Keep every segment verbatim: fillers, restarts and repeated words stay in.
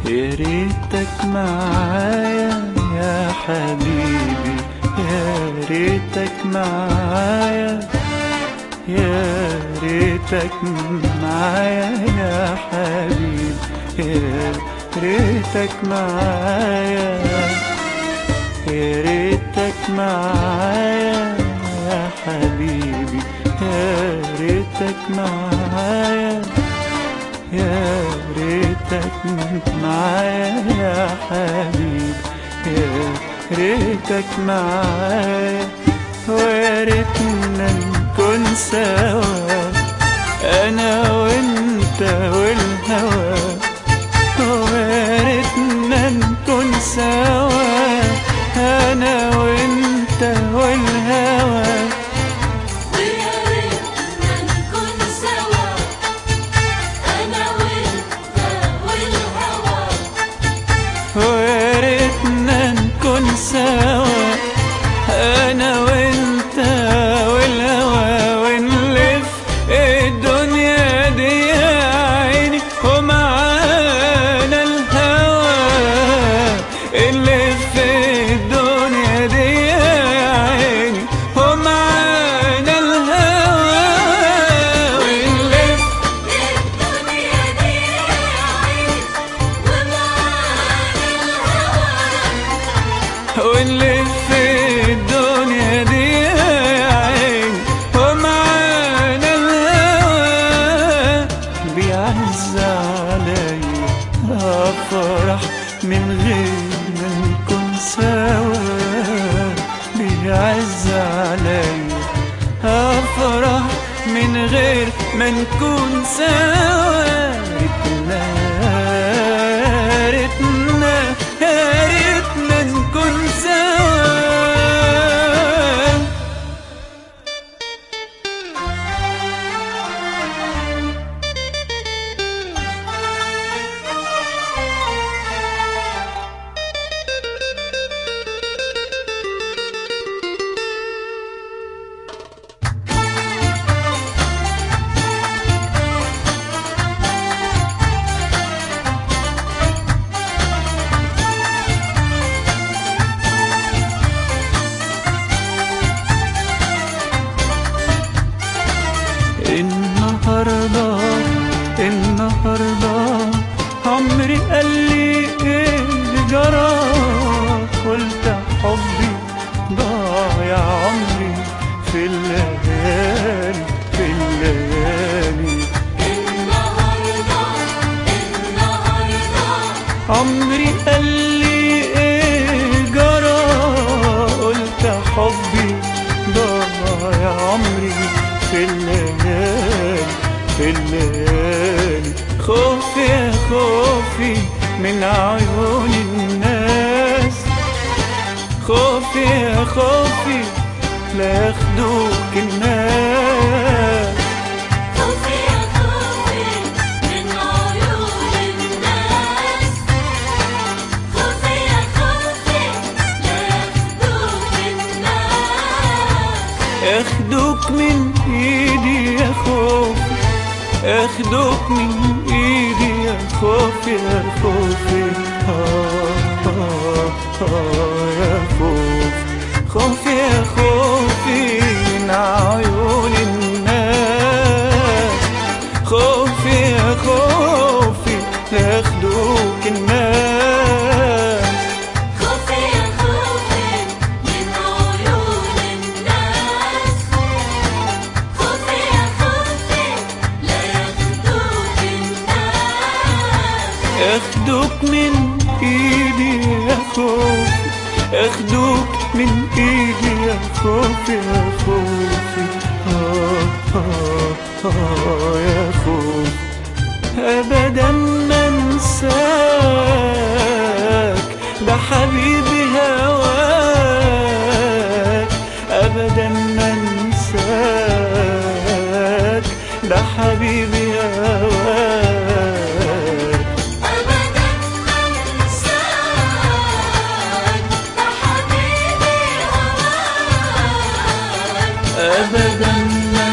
يا ريتك معايا يا حبيبي، يا ريتك معايا، يا ريتك معايا يا حبيبي، يا ريتك معايا، يا ريتك معايا يا حبيبي، يا ريتك معايا، يا ريتك معايا يا حبيبي، يا ريتك معايا. ويا ريتنا نكون سوا أنا وأنت والهوى، ويا ريتنا نكون سوا أنا وأنت والهوى، ويا ريتنا نكون سوا أنا وأنت والهوى، ويا ريتنا نكون سوا أنا وأنت والهوى، ونلف الدنيا دي يا عيني ومعانا الهوى، نلف الدنيا دي يا عيني ومعانا الهوى، ونلف الدنيا دي يا عيني ومعانا الهوى، ونلف الدنيا دي يا عيني ومعانا الهوى. بيعز عليا أفرح من غير ما نكون سوا، بيعز عليا أفرح من غير ما نكون سوا. ريتنا ريتنا ريتنا نكون سوا. النهاردة النهاردة عمري قال لي ايه اللي جرى، قلت حبي ضايع عمري في الليالي في الليالي. النهاردة النهاردة عمري قال لي ايه جرى، قلت حبي ضايع عمري في الليالي في الليالي. خوفي يا خوفي من عيون الناس، خوفي يا خوفي لا ياخدوك الناس، خوفي يا خوفي من عيون الناس، خوفي يا خوفي لا ياخدوك الناس، ياخدوك من ايدي يا خوفي، ياخدوك من ايدي يا خوفي يا خوفي. آه آه آه يا خوفي، خوفي يا خوفي من عيون الناس، خوفي يا خوفي ياخدوك الناس، خوفي يا خوفي من عيون الناس، خوفي يا خوفي لا ياخدوك الناس، ياخدوك من ايدي يا خوفي، ياخدوك من ايدي يا خوفي يا خوفي. آه آه آه يا خوفي. ابدا ما انساك ده حبيبي هواك، ابدا ما انساك ده حبيبي هواك، أبداً ما انساك ده حبيبي هواك، ابدا ما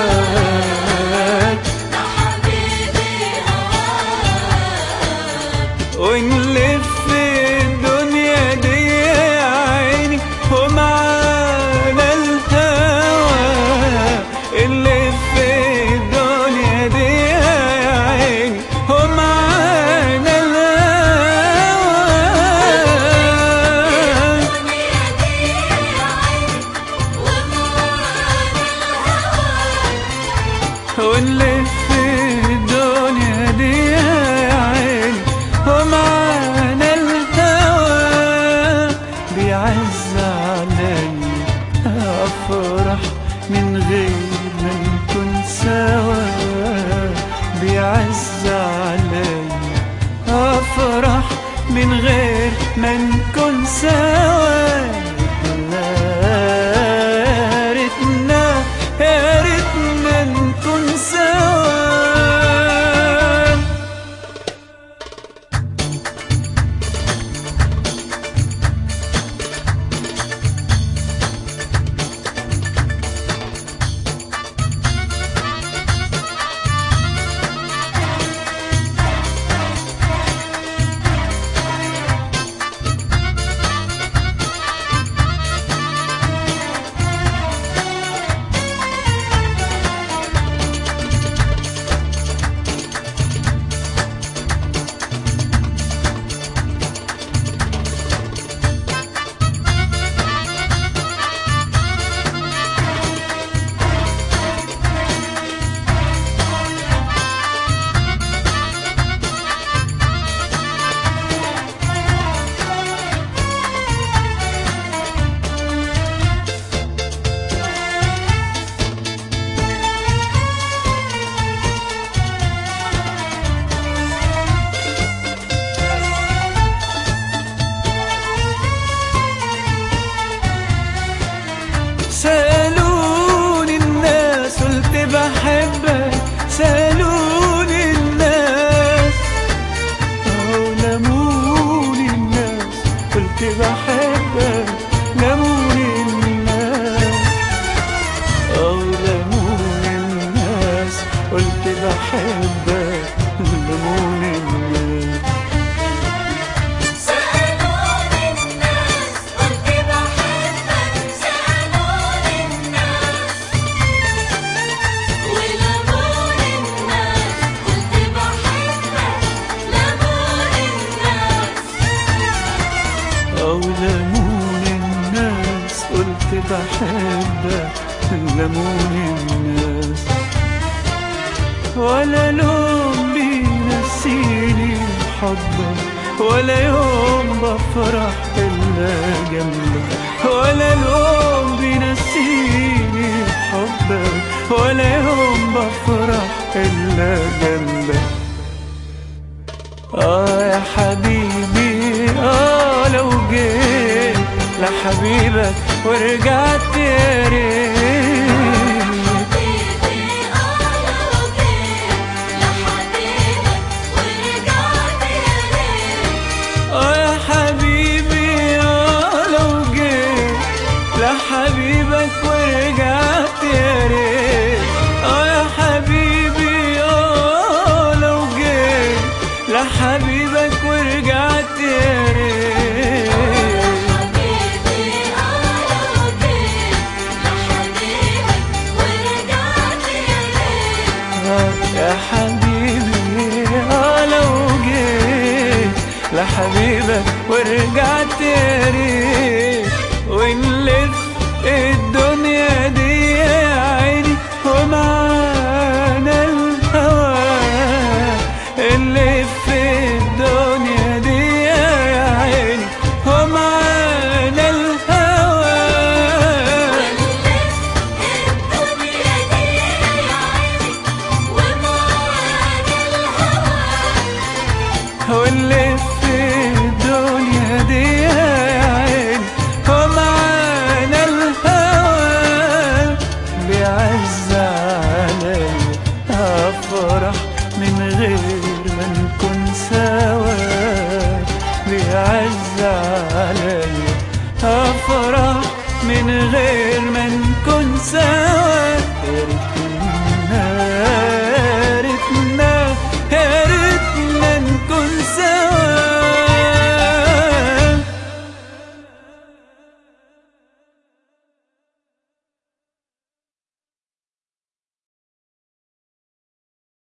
انساك ده حبيبي هواك، ونلف الدنيا دي يا عيني ومعانا الهوى. نلف الدنيا دي يا عيني ومعانا ونلف الدنيا دي يا عيني ومعانا الهوى. بيعز علي أفرح من غير ما نكون سوا. بيعز علي أفرح من غير ما نكون سوا. يا ريتنا يا ريتنا نكون سوا. سألوني الناس قلت بحبك. سألوني الناس أو لموني الناس قلت بحبك. لموني الناس أو لموني الناس قلت بحبك. لموني الناس أو لمون الناس قلت بحبك. لمون الناس ولا لوم بينسيني حبك ولا يوم بفرح إلا جنبك. ولا لوم بينسيني حبك ولا يوم بفرح إلا جنبك. آه يا حبيبي آه لو جيت لحبيبك ورجعت يا ريت. آه يا حبيبي آه لو جيت لحبيبك ورجعت يا ريت. آه يا حبيبي آه لو جيت لحبيبك ورجعت يا ريت. يا حبيبي آه لو جيت لحبيبك ورجعت يا ريت. ونلف الدنيا دي يا عيني ومعانا الهوى. نلف الدنيا دي يا عيني ومعانا الهوى. ونلف الدنيا دي